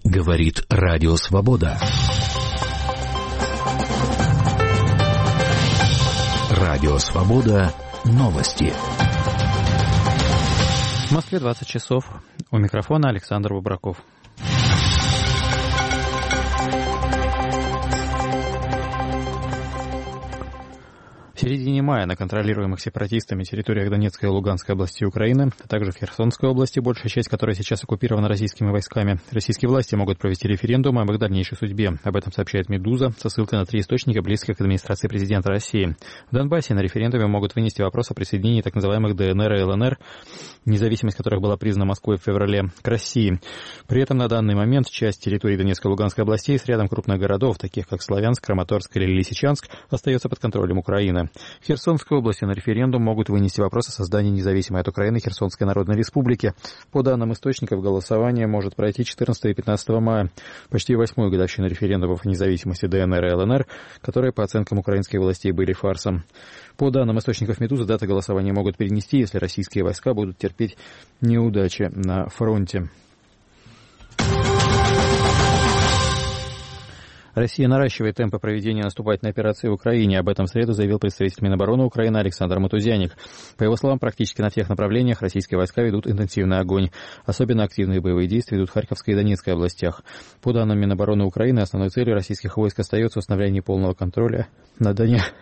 Говорит Радио Свобода. Радио Свобода. Новости. В Москве 20 часов. У микрофона Александр Бубраков. В середине мая на контролируемых сепаратистами территориях Донецкой и Луганской областей Украины, а также в Херсонской области, большая часть которой сейчас оккупирована российскими войсками, российские власти могут провести референдум об их дальнейшей судьбе. Об этом сообщает «Медуза» со ссылкой на 3 источника, близких к администрации президента России. В Донбассе на референдуме могут вынести вопрос о присоединении так называемых ДНР и ЛНР, независимость которых была признана Москвой в феврале, к России. При этом на данный момент часть территории Донецкой и Луганской областей с рядом крупных городов, таких как Славянск, Краматорск или Лисичанск, остается под контролем Украины. В Херсонской области на референдум могут вынести вопрос о создании независимой от Украины Херсонской Народной Республики. По данным источников, голосование может пройти 14 и 15 мая, почти 8-ю годовщину референдумов о независимости ДНР и ЛНР, которые, по оценкам украинских властей, были фарсом. По данным источников «Медузы», даты голосования могут перенести, если российские войска будут терпеть неудачи на фронте. Россия наращивает темпы проведения наступательной операции в Украине. Об этом в среду заявил представитель Минобороны Украины Александр Матузяник. По его словам, практически на всех направлениях российские войска ведут интенсивный огонь. Особенно активные боевые действия ведут в Харьковской и Донецкой областях. По данным Минобороны Украины, основной целью российских войск остается установление полного контроля над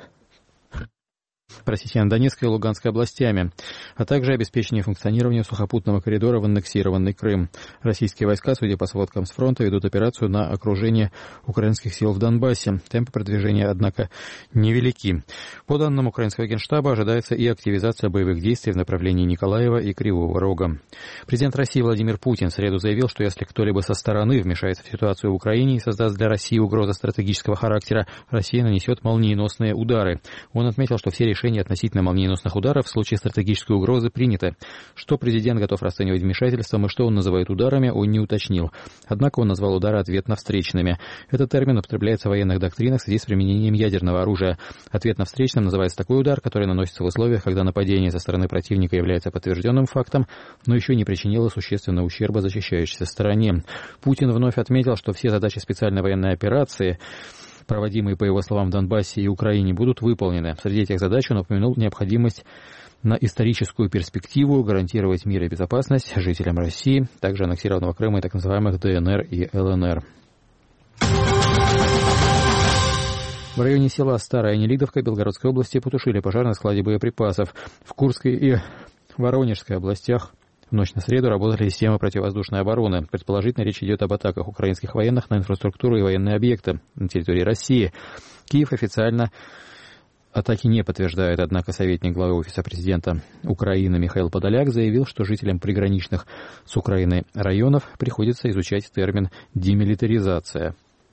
Донецкой и Луганской областями, а также обеспечение функционирования сухопутного коридора в аннексированный Крым. Российские войска, судя по сводкам с фронта, ведут операцию на окружение украинских сил в Донбассе. Темпы продвижения, однако, невелики. По данным украинского генштаба, ожидается и активизация боевых действий в направлении Николаева и Кривого Рога. Президент России Владимир Путин в среду заявил, что если кто-либо со стороны вмешается в ситуацию в Украине и создаст для России угрозу стратегического характера, Россия нанесет молниеносные удары. Он отметил, что все решения относительно молниеносных ударов в случае стратегической угрозы приняты. Что президент готов расценивать вмешательством и что он называет ударами, он не уточнил. Однако он назвал удары ответно-встречными. Этот термин употребляется в военных доктринах в связи с применением ядерного оружия. Ответно-встречным называется такой удар, который наносится в условиях, когда нападение со стороны противника является подтвержденным фактом, но еще не причинило существенного ущерба защищающейся стороне. Путин вновь отметил, что все задачи специальной военной операции, проводимые, по его словам, в Донбассе и Украине, будут выполнены. Среди этих задач он упомянул необходимость на историческую перспективу гарантировать мир и безопасность жителям России, также аннексированного Крыма и так называемых ДНР и ЛНР. В районе села Старая Нелидовка Белгородской области потушили пожар на складе боеприпасов. В Курской и Воронежской областях в ночь на среду работали системы противовоздушной обороны. Предположительно, речь идет об атаках украинских военных на инфраструктуру и военные объекты на территории России. Киев официально атаки не подтверждает, однако советник главы Офиса президента Украины Михаил Подоляк заявил, что жителям приграничных с Украиной районов приходится изучать термин «демилитаризация».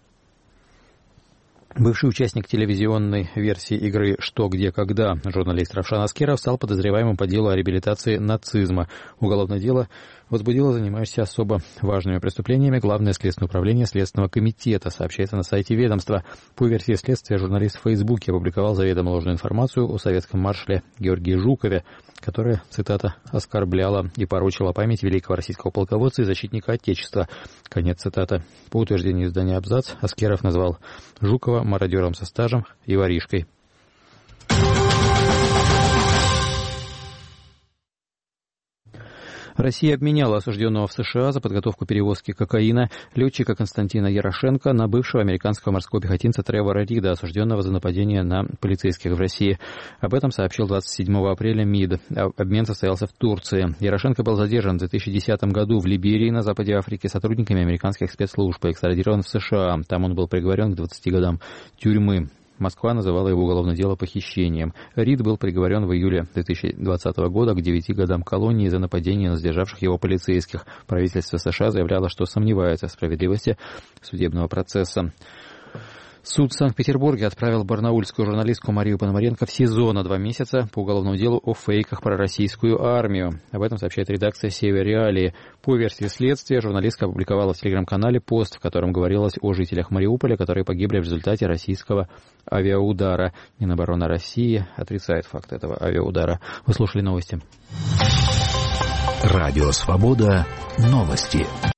Бывший участник телевизионной версии игры «Что, где, когда» журналист Равшан Аскеров стал подозреваемым по делу о реабилитации нацизма. Уголовное дело возбудило занимающееся особо важными преступлениями Главное следственное управление Следственного комитета, сообщается на сайте ведомства. По версии следствия, журналист в Фейсбуке опубликовал заведомо ложную информацию о советском маршале Георгии Жукове, которая, цитата, «оскорбляла и порочила память великого российского полководца и защитника Отечества». Конец цитаты. По утверждению издания «Абзац», Аскеров назвал Жукова мародером со стажем и воришкой. Россия обменяла осужденного в США за подготовку перевозки кокаина летчика Константина Ярошенко на бывшего американского морского пехотинца Тревора Рида, осужденного за нападение на полицейских в России. Об этом сообщил 27 апреля МИД. Обмен состоялся в Турции. Ярошенко был задержан в 2010 году в Либерии на западе Африки сотрудниками американских спецслужб и экстрадирован в США. Там он был приговорен к 20 годам тюрьмы. Москва называла его уголовное дело похищением. Рид был приговорен в июле 2020 года к 9 годам колонии за нападение на задержавших его полицейских. Правительство США заявляло, что сомневается в справедливости судебного процесса. Суд в Санкт-Петербурге отправил барнаульскую журналистку Марию Пономаренко в СИЗО на 2 месяца по уголовному делу о фейках про российскую армию. Об этом сообщает редакция «Север Реалии». По версии следствия, журналистка опубликовала в телеграм-канале пост, в котором говорилось о жителях Мариуполя, которые погибли в результате российского авиаудара. Минобороны России отрицает факт этого авиаудара. Вы слушали новости. Радио «Свобода». Новости.